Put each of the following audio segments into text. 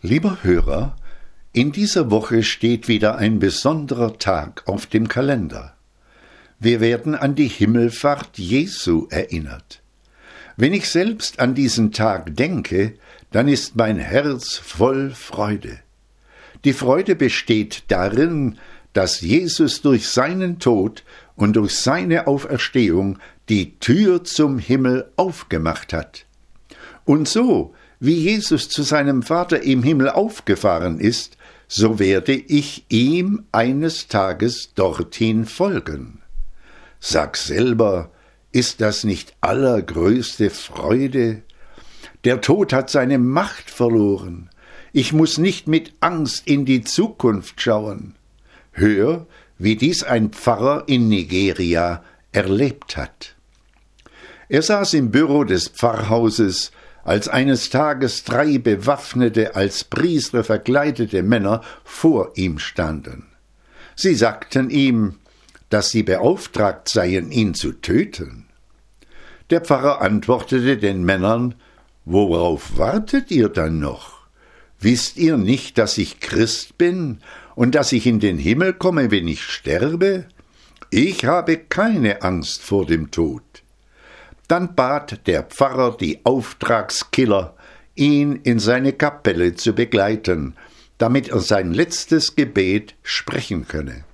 Lieber Hörer, in dieser Woche steht wieder ein besonderer Tag auf dem Kalender. Wir werden an die Himmelfahrt Jesu erinnert. Wenn ich selbst an diesen Tag denke, dann ist mein Herz voll Freude. Die Freude besteht darin, dass Jesus durch seinen Tod und durch seine Auferstehung die Tür zum Himmel aufgemacht hat. Und so, wie Jesus zu seinem Vater im Himmel aufgefahren ist, so werde ich ihm eines Tages dorthin folgen. Sag selber, ist das nicht allergrößte Freude? Der Tod hat seine Macht verloren. Ich muss nicht mit Angst in die Zukunft schauen. Hör, wie dies ein Pfarrer in Nigeria erlebt hat. Er saß im Büro des Pfarrhauses, als eines Tages 3 bewaffnete, als Priester verkleidete Männer vor ihm standen. Sie sagten ihm, dass sie beauftragt seien, ihn zu töten. Der Pfarrer antwortete den Männern, »Worauf wartet ihr dann noch? Wisst ihr nicht, dass ich Christ bin und dass ich in den Himmel komme, wenn ich sterbe? Ich habe keine Angst vor dem Tod.« Dann bat der Pfarrer die Auftragskiller, ihn in seine Kapelle zu begleiten, damit er sein letztes Gebet sprechen könne.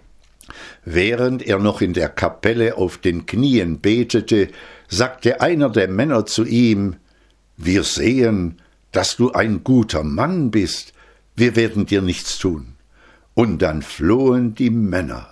Während er noch in der Kapelle auf den Knien betete, sagte einer der Männer zu ihm, »Wir sehen, dass du ein guter Mann bist, wir werden dir nichts tun.« Und dann flohen die Männer.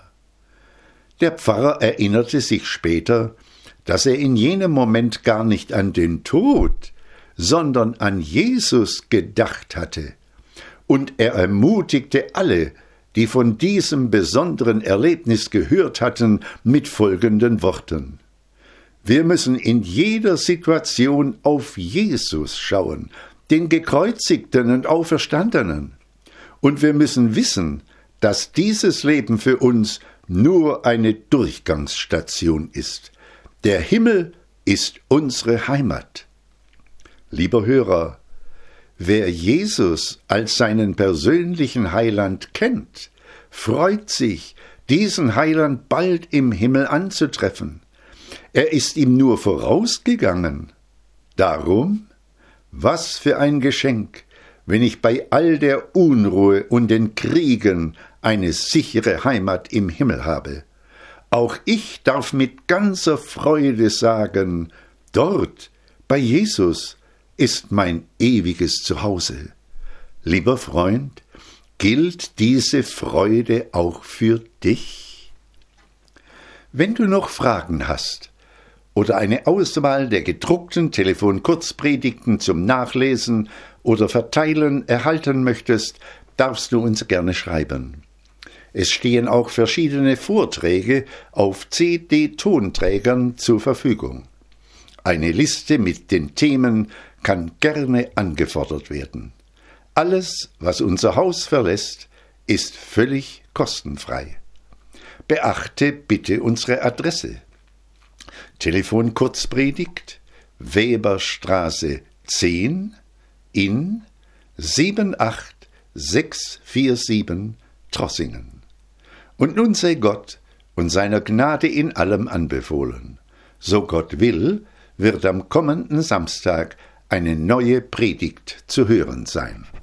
Der Pfarrer erinnerte sich später, dass er in jenem Moment gar nicht an den Tod, sondern an Jesus gedacht hatte. Und er ermutigte alle, die von diesem besonderen Erlebnis gehört hatten, mit folgenden Worten. Wir müssen in jeder Situation auf Jesus schauen, den Gekreuzigten und Auferstandenen. Und wir müssen wissen, dass dieses Leben für uns nur eine Durchgangsstation ist. Der Himmel ist unsere Heimat. Lieber Hörer, wer Jesus als seinen persönlichen Heiland kennt, freut sich, diesen Heiland bald im Himmel anzutreffen. Er ist ihm nur vorausgegangen. Darum, was für ein Geschenk, wenn ich bei all der Unruhe und den Kriegen eine sichere Heimat im Himmel habe. Auch ich darf mit ganzer Freude sagen, dort, bei Jesus, ist mein ewiges Zuhause. Lieber Freund, gilt diese Freude auch für dich? Wenn du noch Fragen hast oder eine Auswahl der gedruckten Telefon-Kurzpredigten zum Nachlesen oder Verteilen erhalten möchtest, darfst du uns gerne schreiben. Es stehen auch verschiedene Vorträge auf CD-Tonträgern zur Verfügung. Eine Liste mit den Themen kann gerne angefordert werden. Alles, was unser Haus verlässt, ist völlig kostenfrei. Beachte bitte unsere Adresse. Telefon Kurzpredigt, Weberstraße 10 in 78647 Trossingen. Und nun sei Gott und seiner Gnade in allem anbefohlen. So Gott will, wird am kommenden Samstag eine neue Predigt zu hören sein.